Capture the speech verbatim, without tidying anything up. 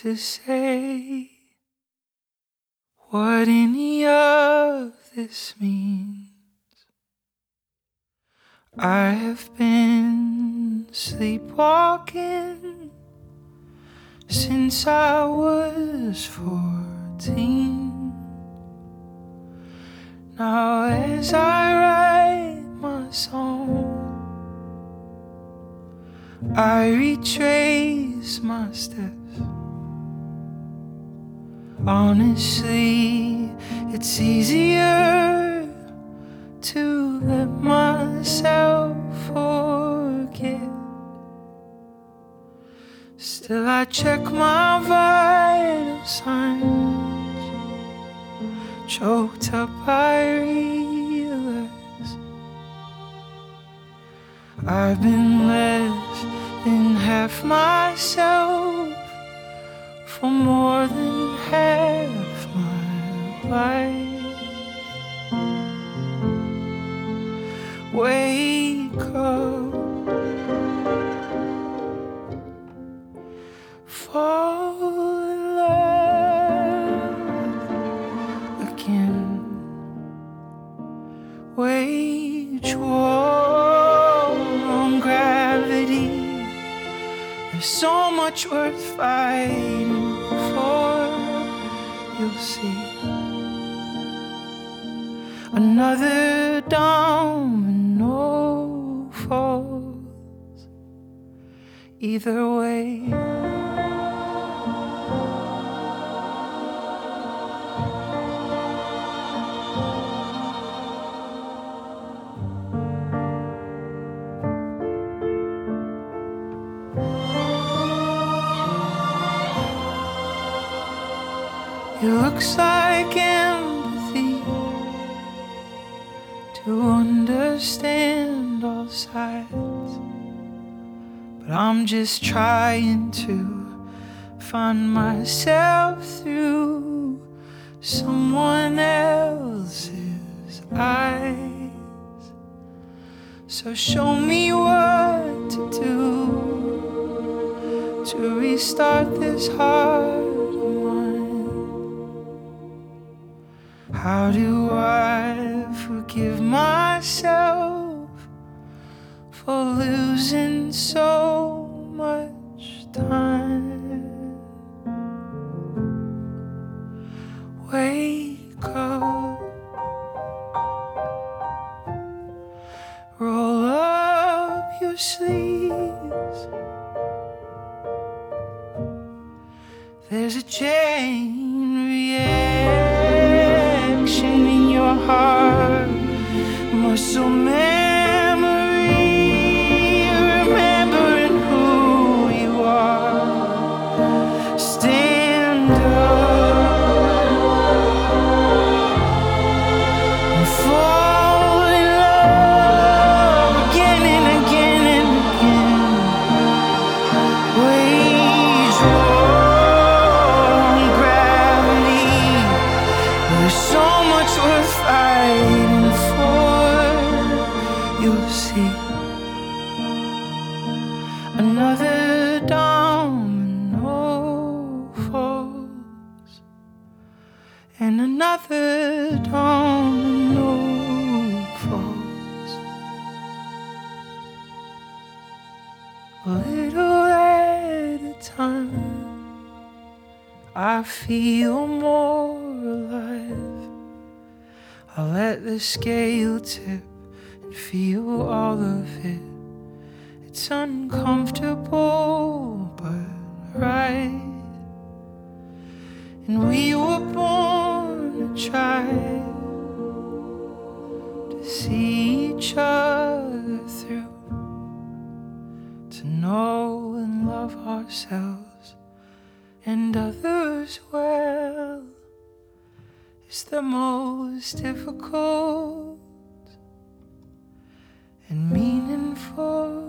to say what any of this means. I have been sleepwalking since I was fourteen. Now as I write my song, I retrace my steps. Honestly, it's easier to let myself forget. Still I check my vital signs. Choked up I realize I've been less than half myself for more than half my life. Wake up, fall in love again, wage war on gravity. There's so much worth fighting for. You'll see another domino falls. Either way, it looks like empathy to understand all sides, but I'm just trying to find myself through someone else's eyes. So show me what to do to restart this heart. How do I forgive myself for losing so much time? Wake up, roll up your sleeves. There's a chain reaction in your heart, muscle memory, remembering who you are. Stand up and fall in love again and again and again. Wage war on gravity. There's so much worth fighting for. You'll see another domino falls, and another domino falls. A little at a time, I feel more alive. I let the scale tip and feel all of it. It's uncomfortable but right. And we were born to try to see each other through, to know and love ourselves and others well. It's the most difficult and meaningful